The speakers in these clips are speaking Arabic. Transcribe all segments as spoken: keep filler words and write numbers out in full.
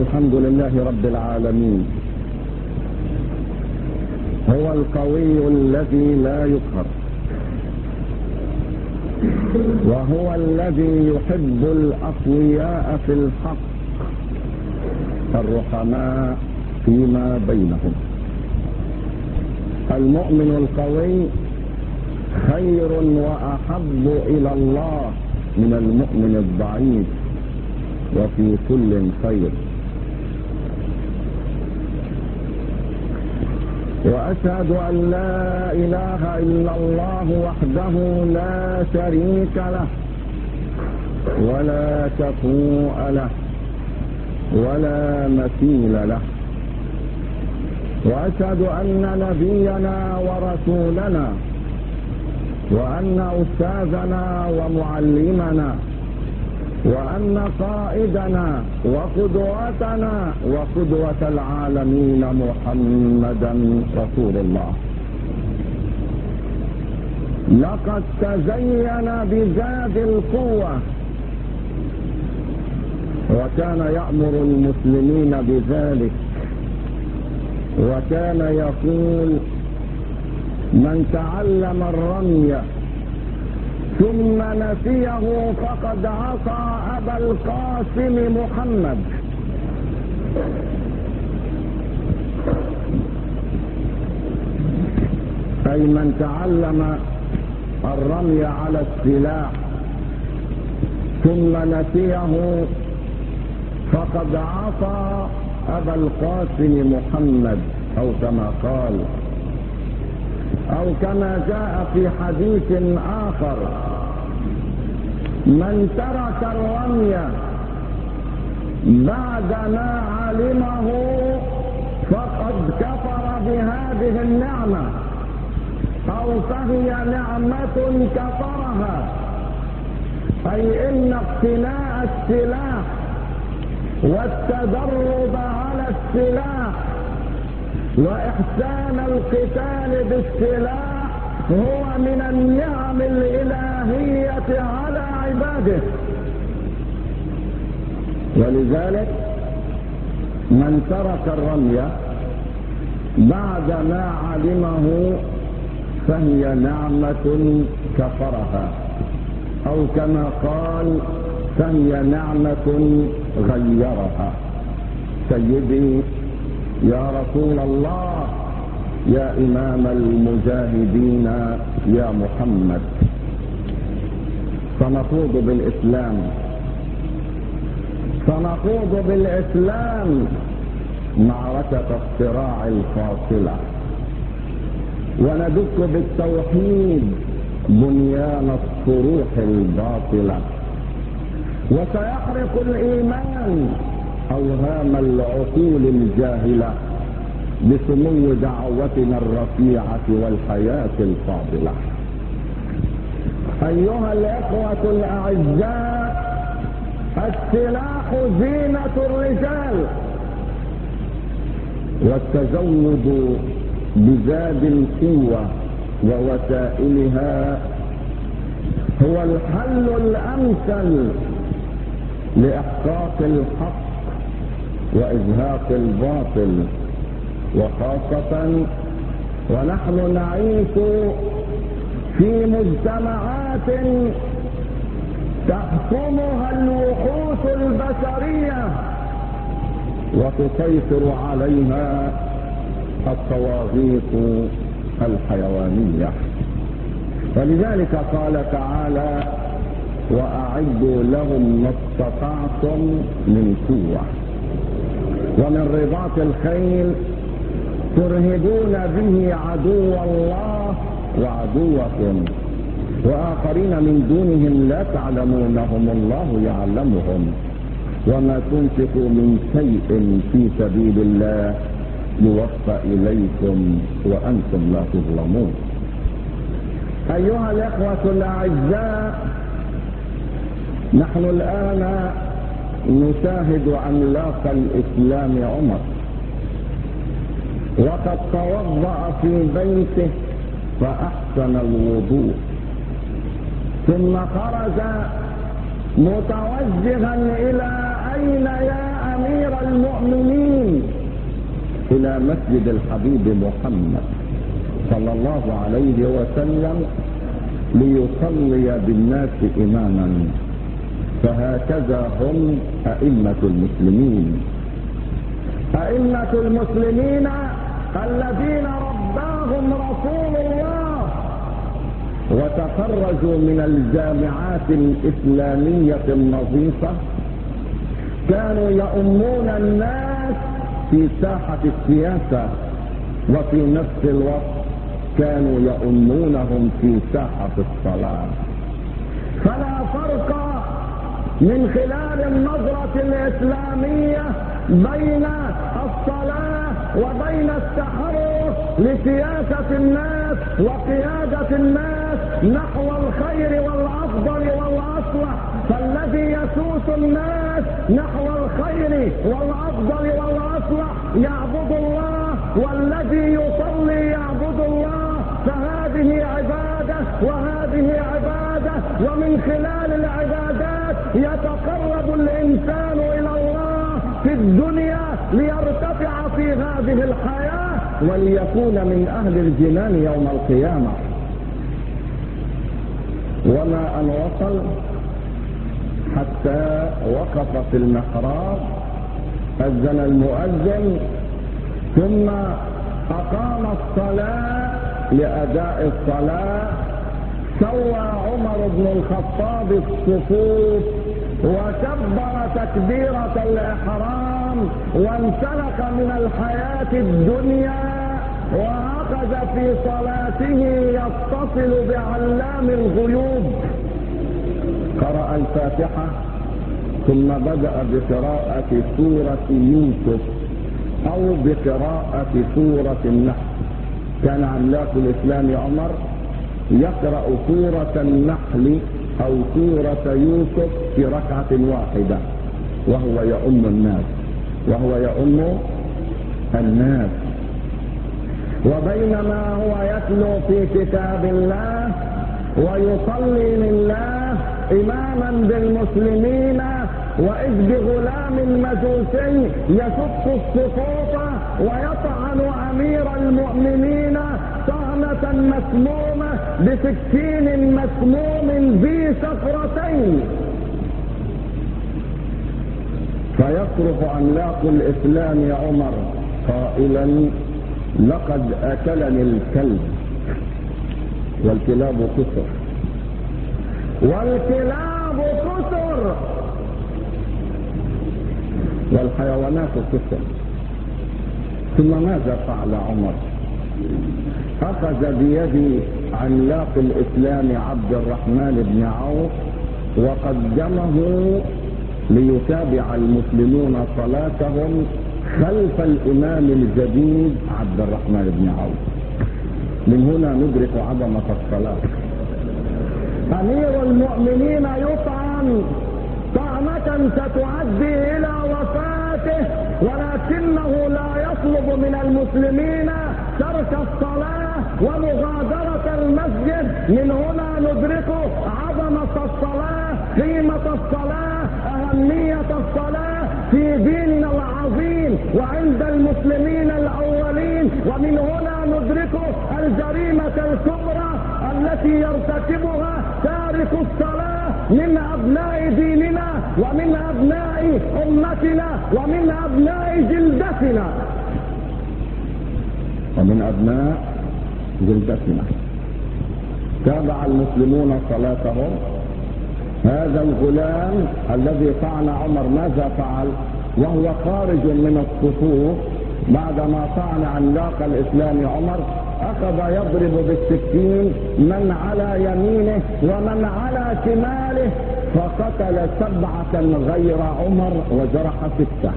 الحمد لله رب العالمين. هو القوي الذي لا يقهر، وهو الذي يحب الأقوياء في الحق الرحماء فيما بينهم. المؤمن القوي خير وأحب إلى الله من المؤمن الضعيف، وفي كل خير. وأشهد أن لا إله إلا الله وحده لا شريك له ولا كفوء له ولا مثيل له. وأشهد أن نبينا ورسولنا وأن أستاذنا ومعلمنا وأن قائدنا وقدوتنا وقدوة العالمين محمدا رسول الله لقد تزين بزاد القوة، وكان يأمر المسلمين بذلك، وكان يقول: من تعلم الرمي ثم نسيه فقد عصى أبا القاسم محمد. أي من تعلم الرمي على السلاح ثم نسيه فقد عصى أبا القاسم محمد، أو كما قال، أو كما جاء في حديث آخر: من ترك الرمي بعدما علمه فقد كفر بهذه النعمة، أو فهي نعمة كفرها. أي إن اقتناء السلاح والتدرب على السلاح وإحسان القتال بالسلاح هو من النعم الإلهية على عباده. ولذلك من ترك الرمي بعدما علمه فهي نعمة كفرها، أو كما قال: فهي نعمة غيرها. سيدي يا رسول الله، يا إمام المجاهدين، يا محمد، سنخوض بالإسلام سنخوض بالإسلام معركة الصراع الفاصلة، وندك بالتوحيد بنيان الصروح الباطلة، وسيحرق الإيمان أوهام العقول الجاهلة بسمو دعوتنا الرفيعة والحياة الفاضلة. أيها الإخوة الأعزاء، السلاح زينة الرجال، والتزود بزاد القوة ووسائلها هو الحل الأمثل لإحقاق الحق وإزهاق الباطل، وخاصة ونحن نعيش في مجتمعات تحكمها الوحوش البشرية وتسيطر عليها الطواغيت الحيوانية. ولذلك قال تعالى: وأعدوا لهم ما استطعتم من قوة ومن رباط الخيل ترهبون به عدو الله وعدوكم وآخرين من دونهم لا تعلمونهم الله يعلمهم وما تنفقوا من شيء في سبيل الله يوفى إليكم وأنتم لا تظلمون. أيها الإخوة الأعزاء، نحن الآن نشاهد عملاق الإسلام عمر، وقد توضأ في بيته فأحسن الوضوء، ثم خرج متوجها إلى أين يا أمير المؤمنين إلى مسجد الحبيب محمد صلى الله عليه وسلم ليصلي بالناس إماما. فهكذا هم أئمة المسلمين. أئمة المسلمين الذين رباهم رسول الله وتخرجوا من الجامعات الإسلامية النظيفة، كانوا يؤمون الناس في ساحة السياسة، وفي نفس الوقت كانوا يؤمونهم في ساحة الصلاة. فلا فرق من خلال النظرة الإسلامية بين الصلاة وبين التحرك لسياسة الناس وقيادة الناس نحو الخير والأفضل والأصلح. فالذي يسوس الناس نحو الخير والأفضل والأصلح يعبد الله، والذي يصلي يعبد الله. فهذه عبادة وهذه عبادة، ومن خلال العبادات يتقرب الإنسان إلى الله في الدنيا ليرتفع في هذه الحياة وليكون من أهل الجنان يوم القيامة. وما أن وصل حتى وقف في المحراب، أذن المؤذن ثم أقام الصلاة لأداء الصلاة. سوى عمر بن الخطاب الصفوف وكبر تكبيرة الإحرام وانسلخ من الحياة الدنيا، وأخذ في صلاته يتصل بعلام الغيوب. قرأ الفاتحة ثم بدأ بقراءة سورة يوسف أو بقراءة سورة النحل. كان عملاق الإسلام عمر يقرأ سورة النحل أو سورة يوسف في ركعة واحدة وهو يؤم الناس وهو يؤم الناس وبينما هو يتلو في كتاب الله ويصلي لله إماما بالمسلمين، وإذ بغلام مجوسي يشق الصفوف ويطعن أمير المؤمنين طعنة مسمومة بسكين مسموم ذي شفرتين. فيصرخ عملاق الإسلام عمر قائلا: لقد أكلني الكلب، والكلاب كثر والكلاب كثر والحيوانات كثر. ثم ماذا فعل عمر؟ أخذ بيد عملاق الإسلام عبد الرحمن بن عوف وقدمه ليتابع المسلمون صلاتهم خلف الإمام الجديد عبد الرحمن بن عوف. من هنا ندرك عظمة الصلاة. أمير المؤمنين يطعن طعنة ستؤدي إلى وفاته، ولكنه لا يطلب من المسلمين ترك الصلاة ومغادرة المسجد. من هنا ندرك عظمة الصلاة، قيمة الصلاة، أهمية الصلاة في ديننا العظيم وعند المسلمين الأولين. ومن هنا ندرك الجريمة الكبرى التي يرتكبها تارك الصلاة من أبناء ديننا ومن أبناء أمتنا ومن أبناء جلدتنا ومن أبناء جلدتنا. تابع المسلمون صلاتهم. هذا الغلام الذي طعن عمر ماذا فعل وهو خارج من الصفوف بعدما طعن عملاق الإسلام عمر؟ أخذ يضرب بالسكين من على يمينه ومن على شماله، فقتل سبعة غير عمر وجرح ستة.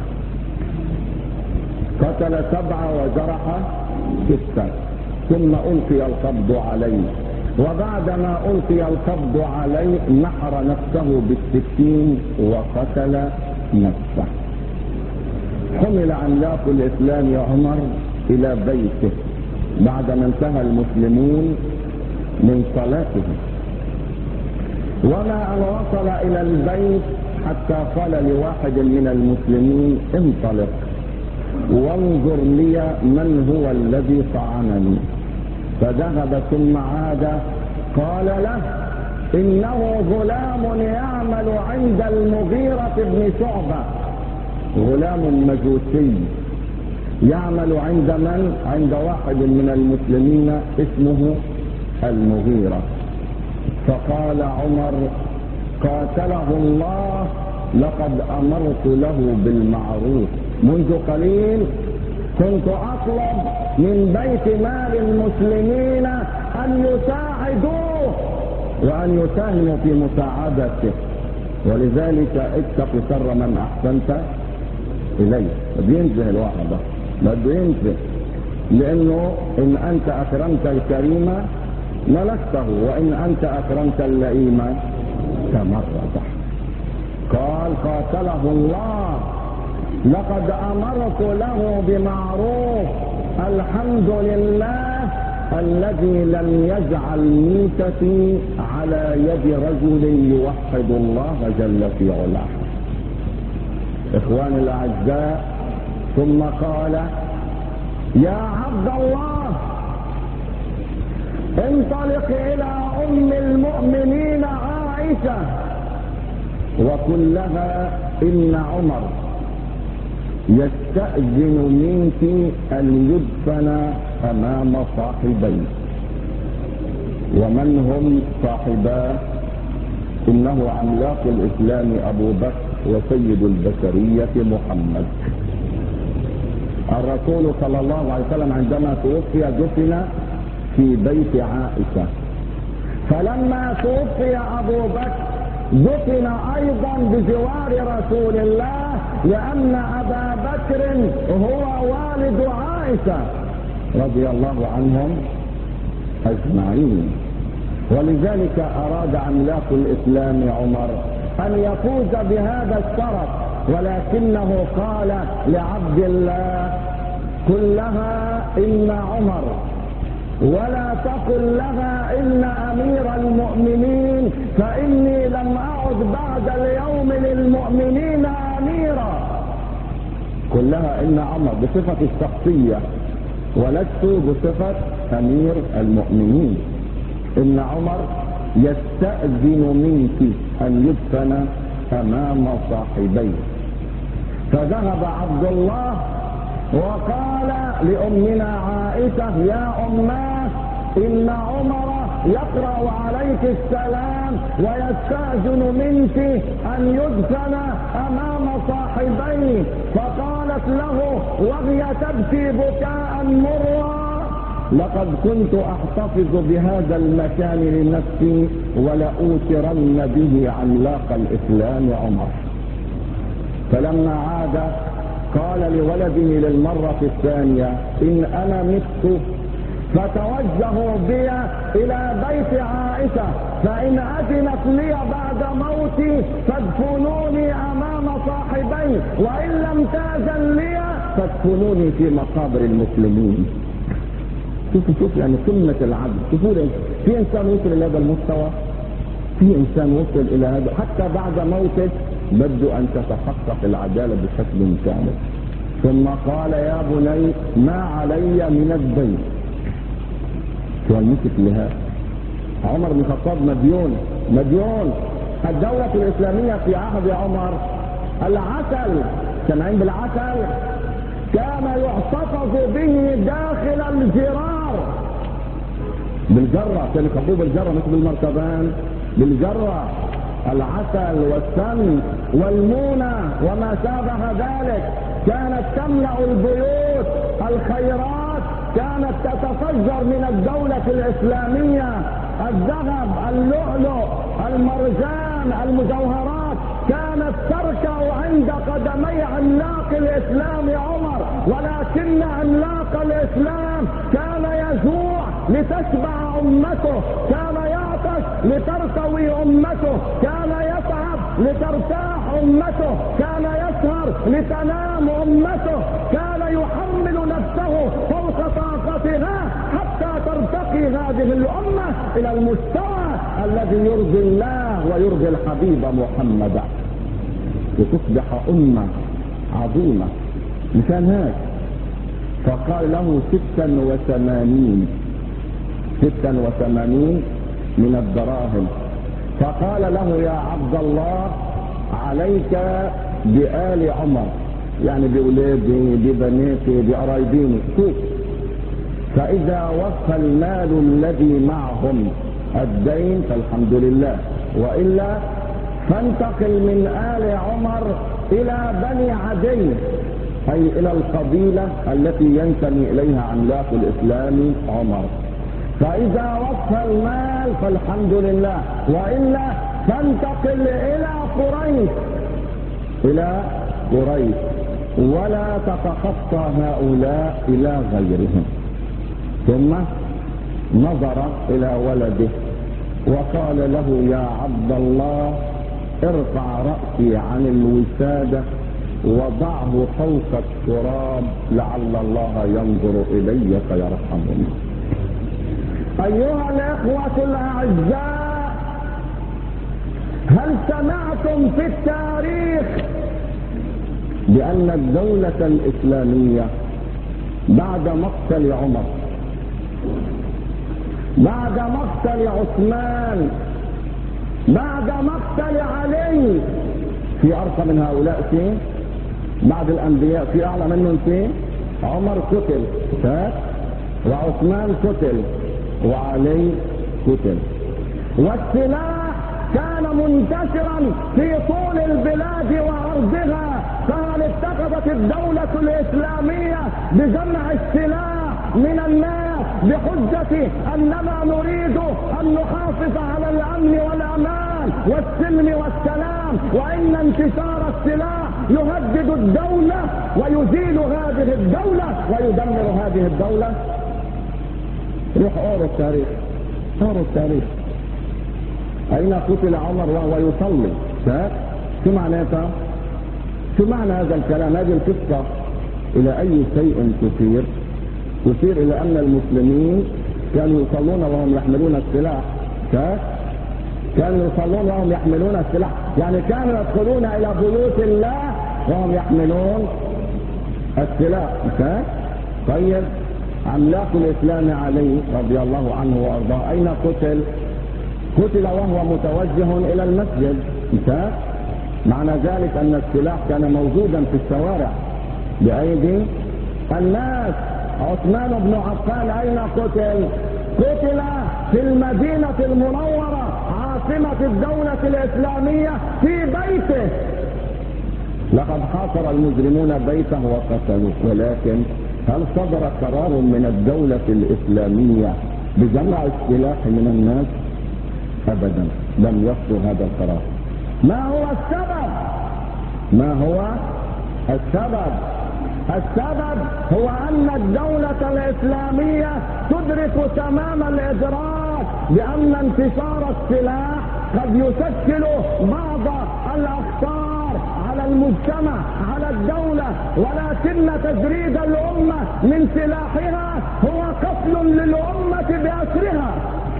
قتل سبعة وجرح ستة. ثم ألقي القبض عليه، وبعدما ألقي القبض عليه نحر نفسه بالسكين وقتل نفسه. حمل عملاق الإسلام عمر إلى بيته بعدما انتهى المسلمون من صلاتهم. وما أن وصل إلى البيت حتى قال لواحد من المسلمين انطلق وانظر لي من هو الذي طعنني. فذهب ثم عاد قال له انه غلام يعمل عند المغيرة بن شعبة، غلام مجوسي يعمل عند من؟ عند واحد من المسلمين اسمه المغيرة. فقال عمر قاتله الله لقد امرت له بالمعروف، منذ قليل كنت اطلب من بيت مال المسلمين ان يساعدوه وان يساهموا في مساعدته، ولذلك اتق شر من احسنت اليه. بينزه الواحد ده بده ينزه، لانه ان انت اكرمت الكريم ملكته وان انت اكرمت اللئيم تمرده. قال قاتله الله لقد امرت له بمعروف، الحمد لله الذي لم يجعل ميتتي على يد رجل يوحد الله جل في علاه. اخواني الاعزاء، ثم قال يا عبد الله انطلق الى ام المؤمنين عائشة وقل لها ان عمر يستأذن منك ان يدفن امام صاحبيه. ومن هم صاحباه؟ انه عملاق الاسلام ابو بكر وسيد البشرية محمد. الرسول صلى الله عليه وسلم عندما توفي دفن في بيت عائشة، فلما توفي ابو بكر دفن ايضا بجوار رسول الله، لان ابا بكر هو والد عائشة رضي الله عنهم اجمعين. ولذلك اراد عملاق الاسلام عمر ان يفوز بهذا الشرف، ولكنه قال لعبد الله قل لها ان عمر ولا تقل لها ان امير المؤمنين، فاني لم اعد بعد اليوم للمؤمنين اميرا. قل لها ان عمر بصفة الشخصية ولست بصفة امير المؤمنين، ان عمر يستأذن منك ان يدفن امام صاحبيه. فذهب عبد الله وقال لأمنا عائشة يا أماه إن عمر يقرأ عليك السلام ويستأذن منك أن يدفن أمام صاحبيه. فقالت له وهي تبكي بكاء مرا لقد كنت أحتفظ بهذا المكان لنفسي ولأوترن به عملاق الإسلام عمر. فلما عاد قال لولده للمرة الثانية إن أنا مت فتوجهوا بي إلى بيت عائشة، فإن أذنت لي بعد موتي فادفنوني أمام صاحبي، وإن لم تأذن لي فادفنوني في مقابر المسلمين. شوفوا شوفوا يعني قمة العدل. شوفوا في إنسان وصل إلى هذا المستوى، في إنسان وصل إلى هذا حتى بعد موته بده أن تتحقق العدالة بشكل كامل. ثم قال يا بني ما علي من الدين. شو المسك لهذا؟ عمر بن الخطاب مديون مديون. الدولة الإسلامية في عهد عمر العسل، سمعين بالعسل؟ كان يحتفظ به داخل الجرار بالجرة، كانوا يخبوه بالجرة مش بالمركبان، بالجرة. العسل والسمن والمونة وما شابه ذلك كانت تملأ البيوت. الخيرات كانت تتفجر من الدولة الإسلامية، الذهب، اللؤلؤ، المرجان، المجوهرات كانت تركع عند قدمي عملاق الإسلام عمر. ولكن عملاق الإسلام كان يجوع لتشبع أمته، كان يعطش لترتوي أمته، كان يتعب لترتاح أمته، كان يسهر لتنام أمته، كان يحمل نفسه فوق طاقتها حتى ترتقي هذه الأمة إلى المستوى الذي يرضي الله ويرضي الحبيب محمدا. وتصبح أمة عظيمة مشان هيك فقال له ستا وثمانين ستا وثمانين من الدراهم. فقال له يا عبد الله عليك بآل عمر، يعني بأولادي ببناتي بقرايبيني، شوف فإذا وفى المال الذي معهم الدين فالحمد لله، وإلا فانتقل من آل عمر إلى بني عدي، أي إلى القبيلة التي ينتمي إليها عملاق الإسلام عمر. فإذا وفى المال فالحمد لله، وإلا فانتقل إلى قريش إلى قريش ولا تتخطى هؤلاء إلى غيرهم. ثم نظر إلى ولده وقال له يا عبد الله ارفع رأسي عن الوسادة وضعه فوق التراب لعل الله ينظر إلي فيرحمني. أيها الإخوة الأعزاء، هل سمعتم في التاريخ بأن الدولة الإسلامية بعد مقتل عمر، بعد مقتل عثمان، بعد مقتل علي، في أرقى من هؤلاء فيه؟ بعد الأنبياء في أعلى منهم فيه؟ عمر قتل وعثمان قتل وعلي قتل، والسلاح كان منتشرا في طول البلاد وأرضها. فهل اتخذت الدولة الإسلامية بجمع السلاح من الناس بحجة أننا نريد أن نحافظ على الأمن والأمان والسلم والسلام، وإن انتشار السلاح يهدد الدولة ويزيل هذه الدولة ويدمر هذه الدولة؟ روح اقروا التاريخ، اقروا التاريخ. أين قتل عمر وهو يصلي؟ شو معناتها؟ شو معنى هذا الكلام؟ هذه القصة إلى أي شيء تشير؟ تشير إلى أن المسلمين كانوا يصلون وهم يحملون السلاح. كانوا يصلون وهم يحملون السلاح، يعني كانوا يدخلون إلى بيوت الله وهم يحملون السلاح. طيب عملاق الإسلام علي رضي الله عنه وأرضاه أين قتل؟ قتل وهو متوجه إلى المسجد. معنى ذلك أن السلاح كان موجودا في الشوارع بأيدي الناس. عثمان بن عفان أين قتل؟ قتل في المدينة المنورة عاصمة الدولة الإسلامية في بيته. لقد حاصر المجرمون بيته وقتلوه، ولكن هل صدر قرار من الدولة الإسلامية بجمع السلاح من الناس؟ أبدا، لم يصدر هذا القرار. ما هو السبب؟ ما هو السبب؟ السبب هو أن الدولة الإسلامية تدرك تمام الإدراك بأن انتشار السلاح قد يشكل بعض الأخطار على المجتمع، على الدولة، ولكن تجريد الأمة من سلاحها هو قتل للأمة بأسرها.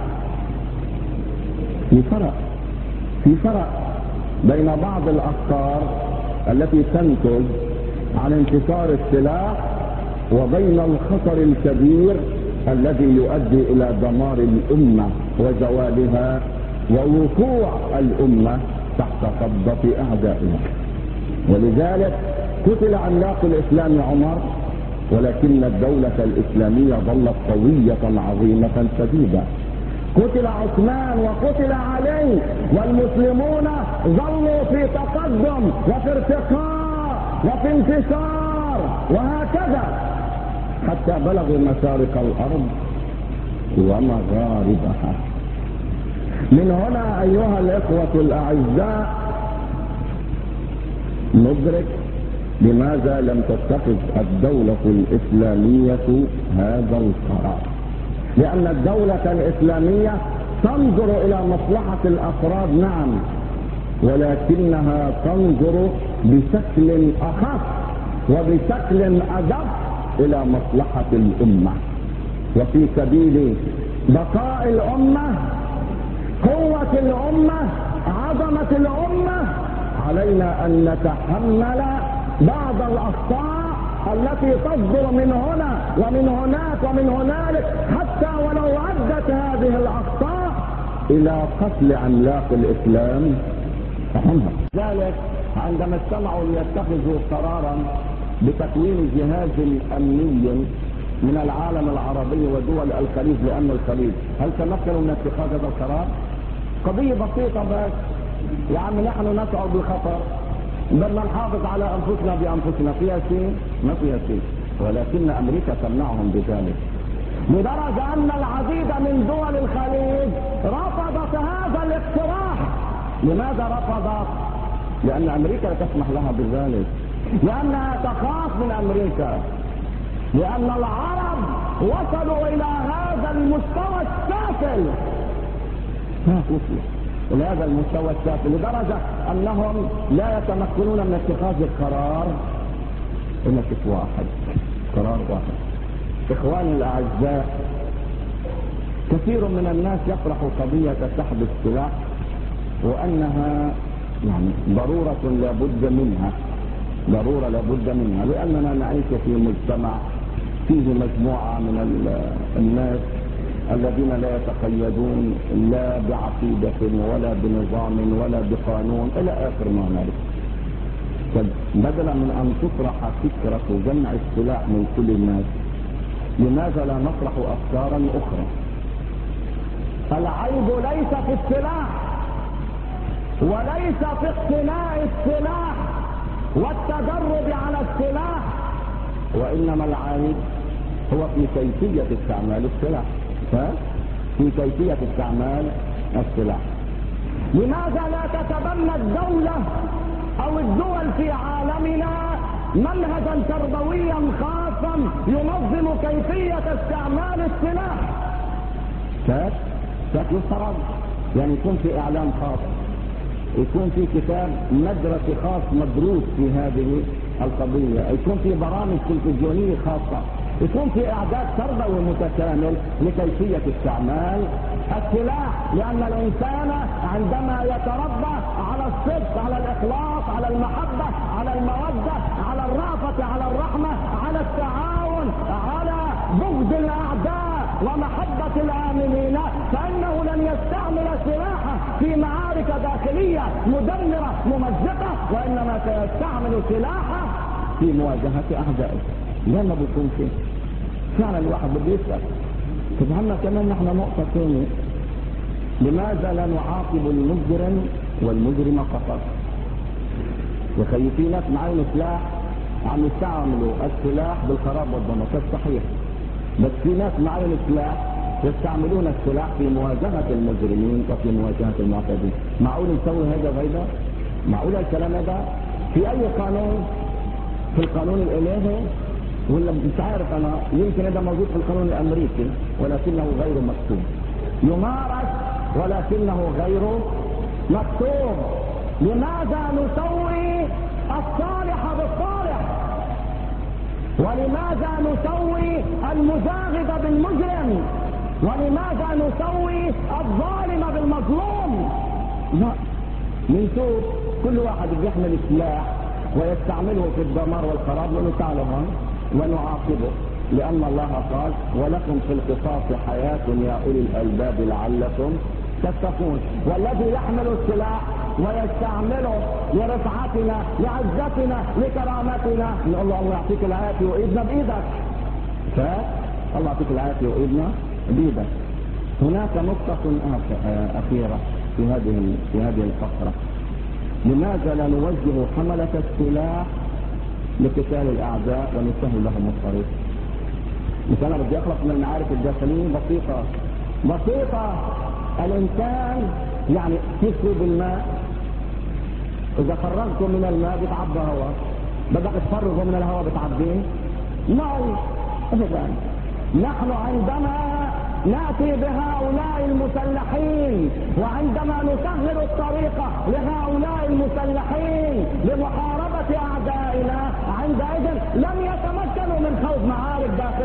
في فرق في فرق بين بعض الأخطار التي تنتج عن انتشار السلاح وبين الخطر الكبير الذي يؤدي إلى دمار الأمة وزوالها ووقوع الأمة تحت قبضة أعدائها. ولذلك قتل عملاق الإسلام عمر، ولكن الدولة الإسلامية ظلت قوية عظيمة شديدة. قتل عثمان وقتل علي، والمسلمون ظلوا في تقدم وفي ارتقاء وفي انتشار، وهكذا حتى بلغوا مشارق الأرض ومغاربها. من هنا أيها الإخوة الأعزاء ندرك لماذا لم تتخذ الدولة الإسلامية هذا القرار. لأن الدولة الإسلامية تنظر إلى مصلحة الأفراد نعم، ولكنها تنظر بشكل أخف وبشكل أدق إلى مصلحة الأمة، وفي سبيل بقاء الأمة، قوة الأمة، عظمة الأمة، علينا ان نتحمل بعض الاخطاء التي تصدر من هنا ومن هناك ومن هنالك، حتى ولو ادت هذه الاخطاء الى قتل عملاق الاسلام فهمها. ذلك عندما اجتمعوا ليتخذوا قرارا بتكوين جهاز امني من العالم العربي ودول الخليج لامن الخليج، هل تمكنوا من اتخاذ هذا القرار؟ قضيه بسيطه بس، يا عم نحن نشعر بالخطر، بدنا نحافظ على انفسنا بانفسنا، فيها شيء؟ ما فيها شيء، ولكن امريكا تمنعهم بذلك، لدرجه ان العديد من دول الخليج رفضت هذا الاقتراح. لماذا رفضت؟ لان امريكا لا تسمح لها بذلك، لانها تخاف من امريكا، لان العرب وصلوا الى هذا المستوى السافل، ها وصلوا الى هذا المستوى السافل لدرجه انهم لا يتمكنون من اتخاذ القرار الا شيء واحد، قرار واحد. اخواني الاعزاء، كثير من الناس يطرح قضيه سحب السلاح وانها يعني ضروره لابد منها، ضروره لابد منها، لاننا نعيش في مجتمع فيه مجموعه من الناس الذين لا يتقيدون لا بعقيدة ولا بنظام ولا بقانون الى اخر ما هنالك. بدلا من ان تطرح فكرة جمع السلاح من كل الناس، لماذا لا نطرح افكارا اخرى؟ العيب ليس في السلاح وليس في اقتناء السلاح والتدرب على السلاح، وانما العيب هو في كيفية استعمال السلاح، في كيفية استعمال السلاح. لماذا لا تتبنى الدولة او الدول في عالمنا منهجا تربويا خاصا ينظم كيفية استعمال السلاح؟ كيف؟ كيف يفترض؟ يعني يكون في اعلام خاص، يكون في كتاب مدرسي خاص مدروس في هذه القضية، يكون في برامج تلفزيونية خاصة، يكون في اعداد تربوي متكامل لكيفية استعمال السلاح، لان الانسان عندما يتربى على الصدق، على الاخلاص، على المحبة، على المودة، على الرأفة، على الرحمة، على التعاون، على بغض الاعداء ومحبة الامنين، فانه لن يستعمل سلاحه في معارك داخلية مدمرة ممزقة، وانما سيستعمل سلاحه في مواجهة اعدائه. لا ما بيكون فيه فعلا الواحد بده يسأل، طب عنا كمان نحن نقطة ثانية، لماذا لا نعاقب المجرم والمجرم فقط؟ يا اخي في ناس معاهم سلاح عم يستعملوا السلاح بالخراب والدمار، صحيح، بس في ناس معاهم سلاح يستعملون السلاح في مواجهة المجرمين وفي مواجهة المعتدين. معقول نسوي هذا غيبة؟ معقول الكلام هذا في اي قانون؟ في القانون الالهي؟ ولا مش عارف انا، يمكن هذا موجود في القانون الامريكي ولكنه غير مكتوب، يمارس ولكنه غير مكتوب. لماذا نسوي الصالح بالصالح؟ ولماذا نسوي المزاغب بالمجرم؟ ولماذا نسوي الظالم بالمظلوم؟ لا، نشوف كل واحد بيحمل سلاح ويستعمله في الدمار والخراب ونتعلمه ونعاقبه، لأن الله قال ولكم في القصاص حياة يا أولي الألباب لعلكم تتقون. والذي يحمل السلاح ويستعمله لرفعتنا لعزتنا لكرامتنا نقول له الله يعطيك العافية وإيدنا بإيدك، فالله يعطيك العافية وإيدنا بإيدك. هناك نقطة أخيرة في هذه في هذه الفقرة، لماذا لا نوجه حملة السلاح لقتال الاعداء ونسهل لهم الطريق؟ مثلا انا بدي اخلص من المعارك الداخليه بسيطه بسيطه الانسان يعني تسلب الماء، اذا فرغته من الماء بتعبى هواء، بدك تفرغه من الهواء بتعبيه؟ نعم ابدا. نحن عندما ناتي بهؤلاء المسلحين وعندما نسهل الطريق لهؤلاء المسلحين لمحاربة اعدائنا، عندئذ لم يتمكنوا من خوض معارك داخلية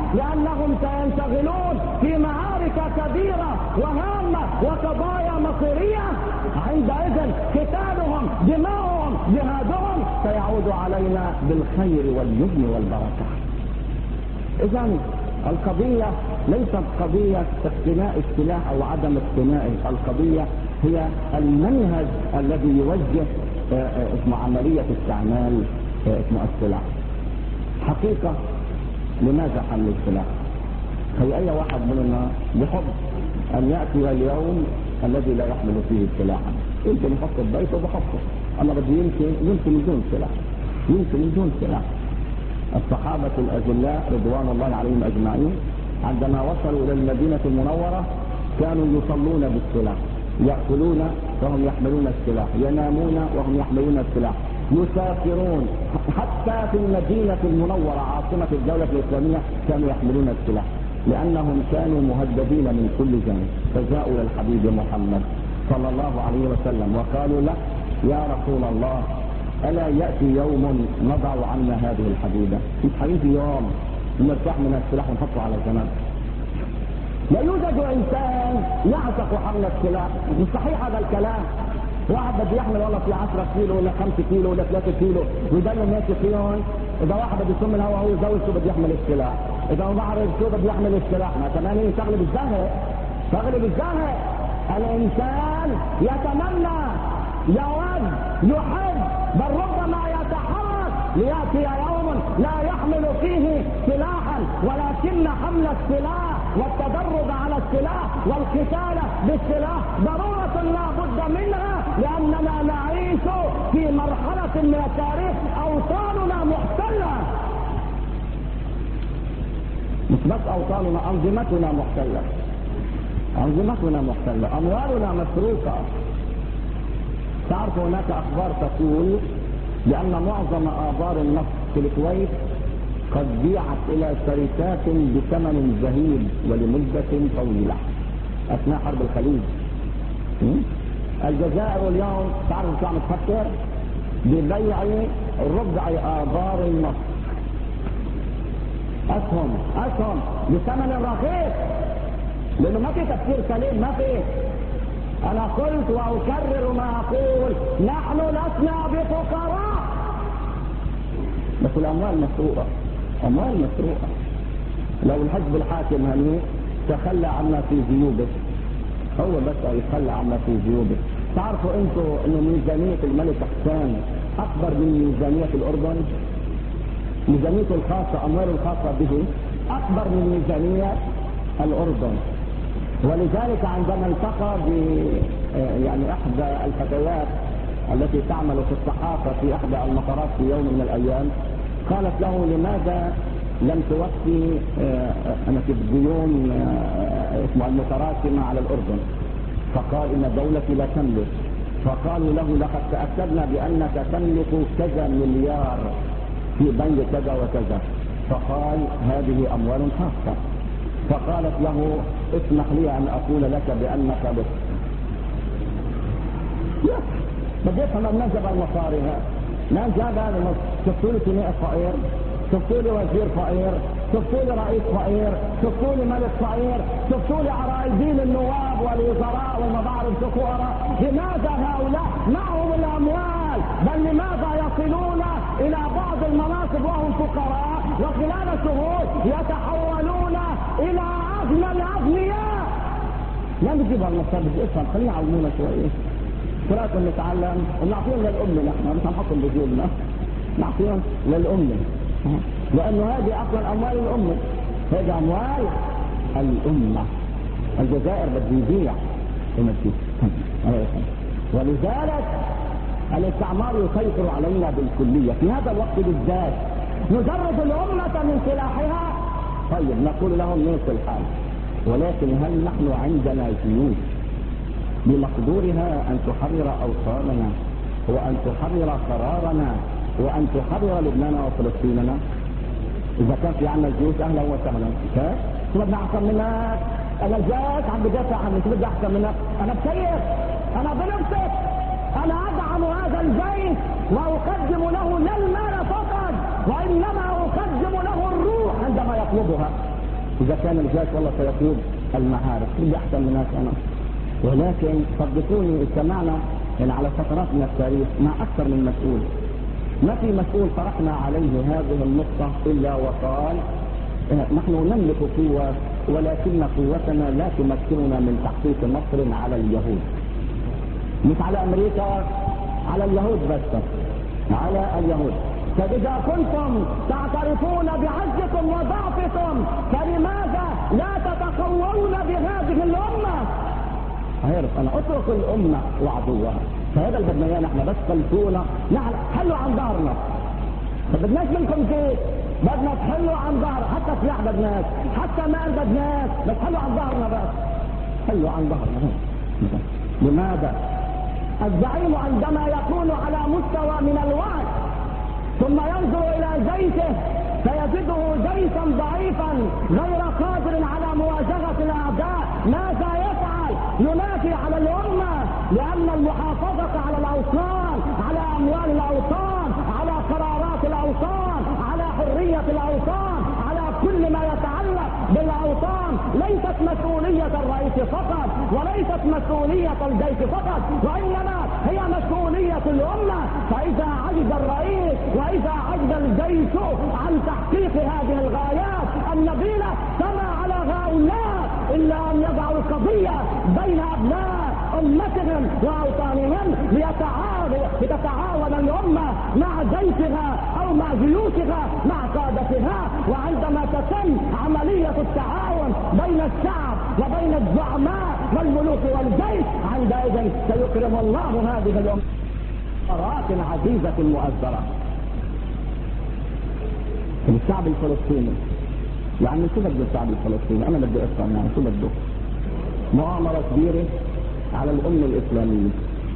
لأنهم سينشغلون في معارك كبيرة وهامة وقضايا مصيرية. عندئذ قتالهم، دماؤهم، جهادهم سيعود علينا بالخير واليمن والبركة. إذا القضية ليست قضية اقتناء السلاح أو عدم اقتنائه، القضية هي المنهج الذي يوجه اسمه عملية استعمال اسمه السلاح. حقيقة لماذا حمل السلاح؟ هي أي واحد مننا يحب أن يأتي اليوم الذي لا يحمل فيه سلاحا. يمكن يحط البيت وبحطه، أنا بدي يمكن يمكن بدون سلاح، يمكن بدون سلاح. الصحابة الأجلاء رضوان الله عليهم أجمعين عندما وصلوا إلى المدينة المنورة كانوا يصلون بالسلاح، يأكلون وهم يحملون السلاح، ينامون وهم يحملون السلاح، يسافرون حتى في المدينة المنورة عاصمة الدولة الإسلامية كانوا يحملون السلاح، لأنهم كانوا مهددين من كل جانب. فجاءوا إلى الحبيب محمد صلى الله عليه وسلم وقالوا له: يا رسول الله، ألا يأتي يوم نضع عنا هذه الحديدة؟ مش حبيبي يوم نرتاح من السلاح ونحطه على جنب. لا يوجد إنسان يعشق حمل السلاح، مش صحيح هذا الكلام. واحد بده يحمل والله في عشرة كيلو ولا خمسة كيلو ولا ثلاثة كيلو ويضل ماشي فيهم. إذا واحد بده يصم الهواء هو يزوج شو بده يحمل السلاح، إذا ما بعرف شو بده يحمل السلاح، ما كمان هي شغلة بالزهق، شغلة بالزهق. الإنسان يتمنى، يود، يحب، بل ربما يتحرك ليأتي يوم لا يحمل فيه سلاحا، ولكن حمل السلاح والتدرب على السلاح والقتال بالسلاح ضرورة لا بد منها، لأننا نعيش في مرحلة من التاريخ أوطاننا محتلة. مش بس أوطاننا، أنظمتنا محتلة، أنظمتنا محتلة، أموالنا مسروقة. تعرف هناك أخبار تقول بأن معظم آبار النفط في الكويت قد بيعت إلى شركات بثمن زهيد ولمدة طويلة أثناء حرب الخليج. الجزائر اليوم تعرف شو عم تفكر؟ ببيع ربع آبار النفط، أسهم أسهم بثمن رخيص، لأنه ما في تفكير سليم، ما في. أنا قلت وأكرر ما أقول: نحن لسنا بفقراء، بس الأموال مسروقة، أموال مسروقة. لو الحزب الحاكم هني تخلى عنا في جيوبه، هو بس يتخلى عنا في جيوبه. تعرفوا أنتوا إنه ميزانية الملك حسان أكبر من ميزانية الأردن؟ ميزانيته الخاصة، أمواله الخاصة به أكبر من ميزانية الأردن. ولذلك عندما التقى ب يعني احدى الفتيات التي تعمل في الصحافه في احدى المطارات في يوم من الايام، قالت له: لماذا لم توفي انا في الديون اسمها المتراكمه على الاردن؟ فقال: ان دولتي لا تملك. فقالوا له: لقد تاكدنا بانك تملك كذا مليار في بنك كذا وكذا. فقال: هذه اموال خاصه. فقالت له: اسمح لي ان اقول لك بانك بس بدي افهم الناس جاب المصاري. ناس جاب هذا المصاري. شفتوا لي سميع فقير، شفتوا لي وزير فقير، شفتوا لي رئيس فقير، شفتوا لي ملك فقير، شفتوا لي عرايدين النواب والوزراء وما بعرف شو فقراء. لماذا هؤلاء معهم الاموال؟ بل لماذا يصلون الى بعض المناصب وهم فقراء، وخلال شهور يتحولون الى اغنى الاغنياء؟ لا نجيب هالمصاري، بدي افهم، خلينا يعلمونا شويه. كراكم نتعلم ونعطيهم للأمة، نحن مش هنحطهم بجيوبنا، نعطيهم للأمة، لأنه هذه أصلا أموال الأمة، هذه أموال الأمة. الجزائر بده يبيع ولذلك الاستعمار يسيطر علينا بالكلية في هذا الوقت بالذات. نجرد الأمة من سلاحها، طيب نقول لهم نوصل الحال، ولكن هل نحن عندنا جيوش بمقدورها أن تحرر أوطاننا وأن تحرر قرارنا وأن تحرر لبنان وفلسطيننا؟ إذا كان في عنا الجيوش أهلا وسهلا. شو بدنا أحسن منك؟ أنا جاك عم بدافع عنك، شو بدي أحسن منك؟ أنا بسير، أنا بنبسط، أنا أدعم هذا الجيش وأقدم له لا المال فقط، وإنما أقدم له الروح عندما يطلبها. إذا كان الجيش والله سيقود المعارك بدي أحسن من ناس أنا. ولكن صدقوني اجتمعنا يعني على فترات من التاريخ مع أكثر من مسؤول، ما في مسؤول طرحنا عليه هذه النقطة إلا وقال نحن نملك قوة ولكن قوتنا لا تمكننا من تحقيق نصر على اليهود، مش على أمريكا، على اليهود بس، على اليهود. فإذا كنتم تعترفون بعجزكم وضعفكم فلماذا لا تتقوون بهذه الأمة؟ عارف أنا أترك الأمة وعدوها، فهذا اللي بدنا إياه نحن، بس خلفونا نحن حلوا عن ظهرنا، ما بدناش منكم شيء، بدنا تحلوا عن ظهر، حتى سلاح بدناش، حتى مال بدناش، بس حلوا عن ظهرنا، بس حلوا عن ظهرنا. لماذا؟ الزعيم عندما يكون على مستوى من الوعي ثم ينظر الى جيشه فيجده جيشا ضعيفا غير قادر على مواجهة الاعداء، ماذا يفعل؟ ينافي على الامة، لان المحافظة على الاوطان، على اموال الاوطان، على قرارات الاوطان، على حرية الاوطان، على كل ما يتعلق بالاوطان ليست مسؤولية الرئيس فقط، وليست مسؤولية الجيش فقط، وانما هي مسؤولية الامة. فاذا عجز الرئيس واذا عجز الجيش عن تحقيق هذه الغايات النبيلة فما على هؤلاء الا ان يضعوا القضية بين ابناء امتهم واوطانهم لتتعاون الامة مع جيشها او مع جيوشها مع قادتها. وعندما تتم عملية التعاون بين الشعب وبين الزعماء والملوك والجيش عندئذ سيكرم الله هذه الامة قرارات عزيزة مؤثرة. الشعب الفلسطيني يعني شو بده الشعب الفلسطيني؟ انا بدي افهم يعني شو بده؟ مؤامرة كبيرة على الأمة الإسلامية.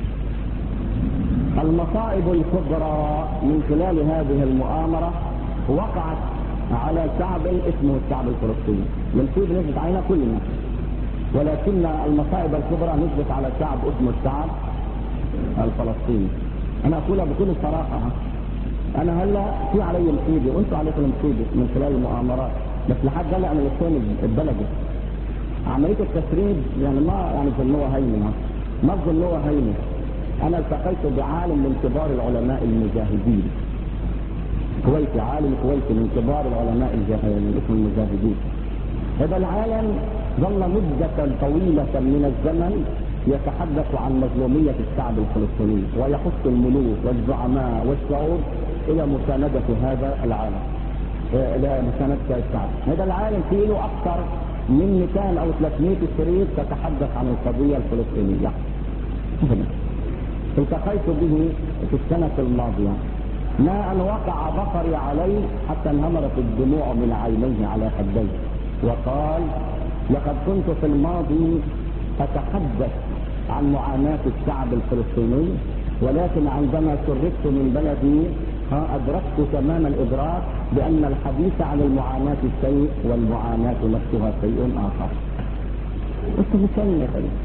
المصائب الكبرى من خلال هذه المؤامرة وقعت على شعب اسمه الشعب الفلسطيني، والسود نزلت علينا كلنا، ولكن المصائب الكبرى نزلت على شعب اسمه الشعب الفلسطيني. أنا أقولها بكل صراحة، أنا هلا في علي مصيبة وأنتم عليكم مصيبة من خلال المؤامرات، بس لحد هلا أنا لساني اتبلغت. عملية التسريب يعني ما يعني ظنوها هينة، ما ظنوها هينة. أنا التقيت بعالم من كبار العلماء المجاهدين كويتي، عالم كويتي من كبار العلماء المجاهدين. هذا العالم ظل مدة طويلة من الزمن يتحدث عن مظلومية الشعب الفلسطيني ويحث الملوك والزعماء والشعوب إلى مساندة هذا العالم، إلى مساندة الشعب. هذا العالم فيه له أكثر من مئتين أو ثلاثمئة شريط تتحدث عن القضية الفلسطينية. التقيت به في السنة الماضية، ما أن وقع بصري عليه حتى انهمرت الدموع من عينيه على خديه، وقال: لقد كنت في الماضي أتحدث عن معاناة الشعب الفلسطيني، ولكن عندما سرقت من بلدي أدركت تمام الإدراك بأن الحديث عن المعاناة شيء والمعاناة نفسها شيء آخر. أنت بتسمي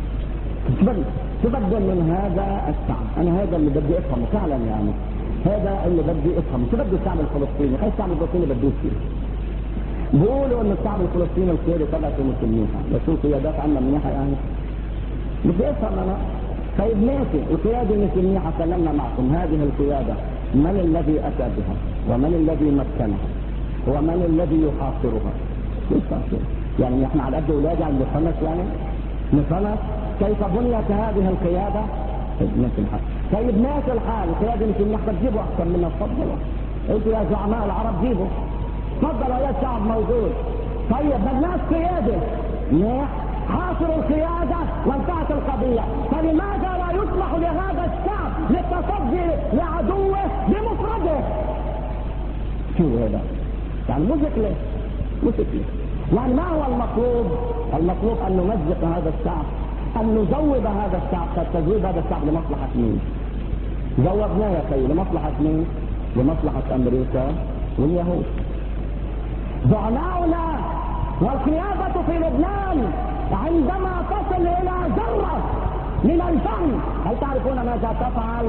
تبدل من هذا الشعب، أنا هذا اللي بدي أفهمه فعلا، يعني هذا اللي بدي أفهمه. شو بده الشعب الفلسطيني؟ هاي الشعب الفلسطيني بده يصير. بيقولوا إن الشعب الفلسطيني الخير طلعت مسلميها، بس شو قيادات عنا منيحة يعني؟ بدي أفهم أنا. طيب ماشي، القيادة مش منيحة، سلمنا معكم. هذه القيادة من الذي أتى بها؟ ومن الذي مكنها؟ ومن الذي يحاصرها؟ يعني نحن على قد أولادي عم نفهمش، يعني نفهمش كيف بنيت هذه القيادة؟ ماشي الحال. طيب ماشي الحال، القيادة مش منيحة، تجيبوا أحسن منا، تفضلوا أنتوا يا زعماء العرب جيبوا، تفضلوا يا شعب موجود. طيب بدناش قيادة، منيح، حاصروا القيادة وانتهت القضية. فلماذا لا يسمح لهذا الشعب للتصدي لعدوه بمفرده؟ شو هذا؟ يعني مشكلة مشكلة. يعني ما هو المطلوب؟ المطلوب أن نمزق هذا الشعب، أن نزود هذا الشعب. تزويد هذا الشعب لمصلحة مين؟ زودناه يا سيدي لمصلحة مين؟ لمصلحة أمريكا واليهود. زعماؤنا والقيادة في لبنان عندما تصل إلى ذرة من الفهم، هل تعرفون ماذا تفعل؟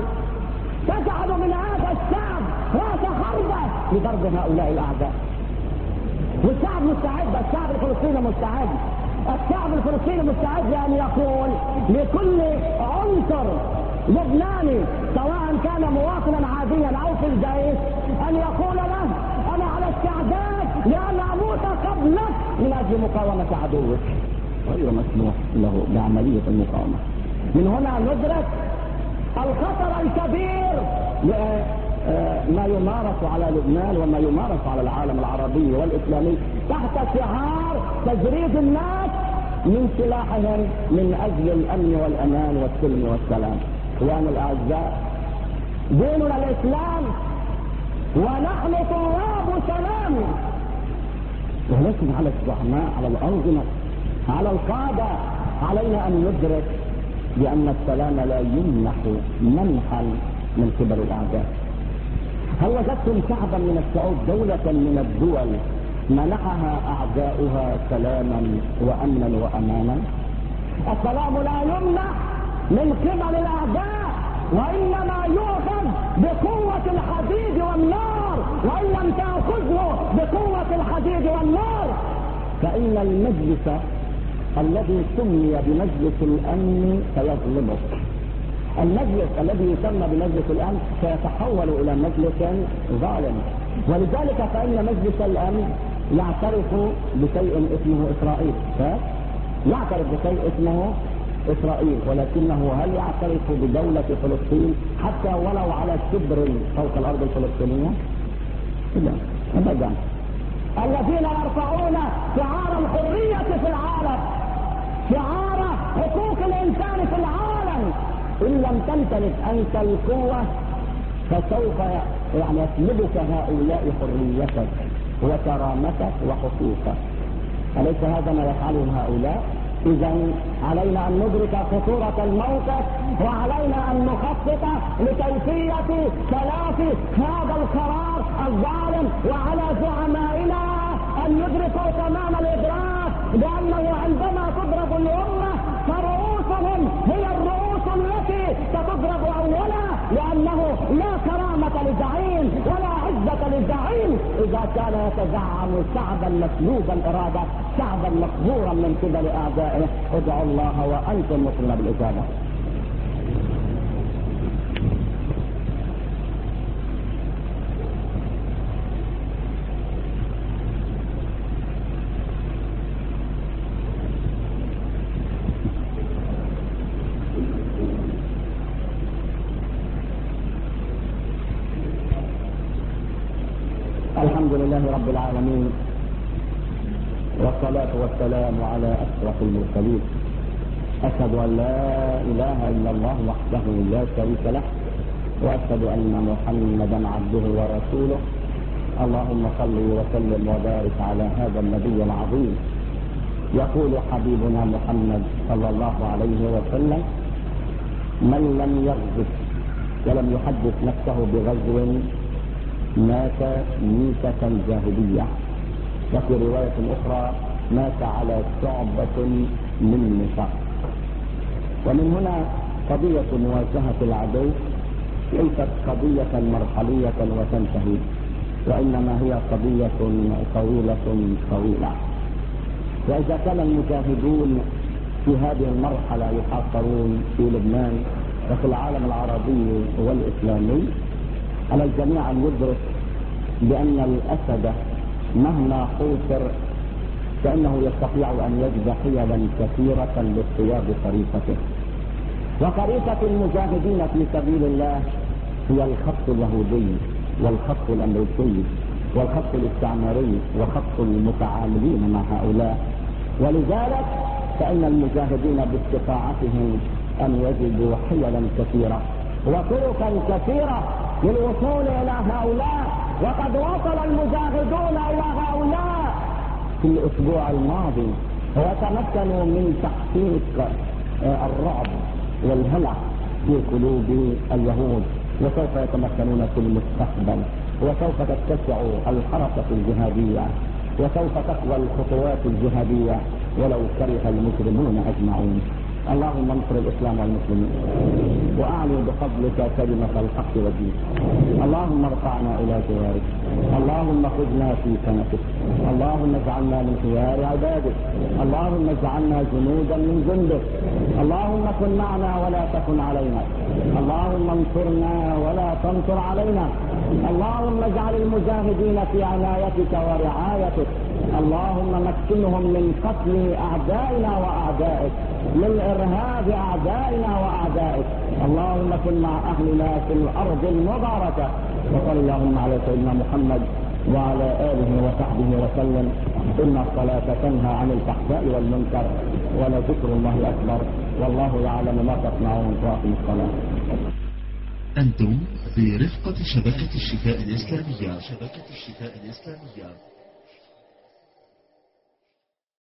تجعل من هذا الشعب راس حربة لضرب هؤلاء الأعداء. والشعب مستعد، الشعب الفلسطيني مستعد، الشعب الفلسطيني مستعد لأن يقول لكل عنصر لبناني سواء كان مواطنا عاديا أو في الجيش أن يقول له أنا على استعداد لأن أموت قبلك من أجل مقاومة عدوك. غير مسموح له بعملية المقاومة. من هنا ندرك الخطر الكبير ما يمارس على لبنان وما يمارس على العالم العربي والإسلامي تحت شعار تجريد الناس من سلاحهم من أجل الأمن والأمان والسلم والسلام. إخواني الأعزاء، ديننا الإسلام ونحن طلاب سلام، ولكن على الزعماء، على الأنظمة، على القادة علينا أن ندرك بأن السلام لا يمنح منحا من قبل الأعداء. هل وجدتم شعبا من الشعوب، دولة من الدول منحها أعداؤها سلاما وأمنا وأمانا؟ السلام لا يمنح من قبل الأعداء، وإنما يؤخذ بقوة الحديد والنار، وإن لم تأخذه بقوة الحديد والنار فإن المجلس الذي سمي بمجلس الأمن سيظلمك. المجلس الذي يسمى بمجلس الأمن سيتحول إلى مجلس ظالم، ولذلك فإن مجلس الأمن يعترف بشيء اسمه إسرائيل، يعترف بشيء اسمه إسرائيل، ولكنه هل يعترف بدولة فلسطين حتى ولو على شبر فوق الأرض الفلسطينية؟ لا أبدا. الذين يرفعون شعار الحرية في العالم، شعار حقوق الإنسان في العالم، إن لم تمتلك أنت القوة فسوف يعني يسلبك هؤلاء حريتك وكرامتك وحقوقك. أليس هذا ما يفعلهم هؤلاء؟ إذا علينا أن ندرك خطورة الموقف، وعلينا أن نخطط لكيفية تلافي هذا القرار الظالم، وعلى زعمائنا أن يدركوا تمام الإدراك بأنه عندما تضرب الأمة فرؤوسهم هي الرؤوس التي ستضرب أولا، لأنه لا كرامة لزعيم ولا عزة لزعيم إذا كان يتزعم شعبا مسلوب الإرادة، شعبا مقهورا من قبل أعدائه. ادعوا الله وأنتم مطلوبون بالإجابة. الحمد لله رب العالمين، والصلاة والسلام على أشرف المرسلين. أشهد أن لا إله إلا الله وحده لا شريك له، وأشهد أن محمدا عبده ورسوله. اللهم صل وسلم وبارك على هذا النبي العظيم. يقول حبيبنا محمد صلى الله عليه وسلم: من لم يغزو ولم يحدث نفسه بغزو مات ميتة جاهلية. وفي رواية أخرى: مات على شعبة من نفاق. ومن هنا قضية مواجهة العدو ليست قضية مرحلية وتنتهي، وإنما هي قضية طويلة طويلة. وإذا كان المجاهدون في هذه المرحلة يحاصرون في لبنان وفي العالم العربي والإسلامي، على الجميع أن يدرك بأن الأسد مهما حوصر فإنه يستطيع أن يجد حيلا كثيرة لاصطياد خريطته. وخريطة المجاهدين في سبيل الله هي الخط اليهودي والخط الأمريكي والخط الاستعماري وخط المتعاملين مع هؤلاء. ولذلك فإن المجاهدين باستطاعتهم أن يجدوا حيلا كثيرة وطرقا كثيرة للوصول إلى هؤلاء، وقد وصل المجاهدون إلى هؤلاء في الأسبوع الماضي وتمكنوا من تحقيق الرعب والهلع في قلوب اليهود، وسوف يتمكنون في المستقبل، وسوف تتسع الحركة الجهادية، وسوف تقوى الخطوات الجهادية ولو كره المجرمون أجمعون. اللهم انصر الاسلام والمسلمين واعلي بفضلك كلمة الحق والدين. اللهم ارفعنا الى جوارك، اللهم خذنا في كنفك، اللهم اجعلنا من خيار عبادك، اللهم اجعلنا جنودا من جندك، اللهم كن معنا ولا تكن علينا، اللهم انصرنا ولا تنصر علينا، اللهم اجعل المجاهدين في عنايتك ورعايتك، اللهم مكنهم من قتل اعدائنا واعدائك، من ارهاب اعدائنا واعدائك، اللهم كن مع اهلنا في الارض المباركه. وصل اللهم على سيدنا محمد وعلى اله وصحبه وسلم. ان الصلاه تنهى عن الفحشاء والمنكر ولذكر الله اكبر، والله يعلم ما تصنعون. واقم الصلاه. أنتم برفقة شبكة الشفاء الإسلامية. شبكة الشفاء الإسلامية.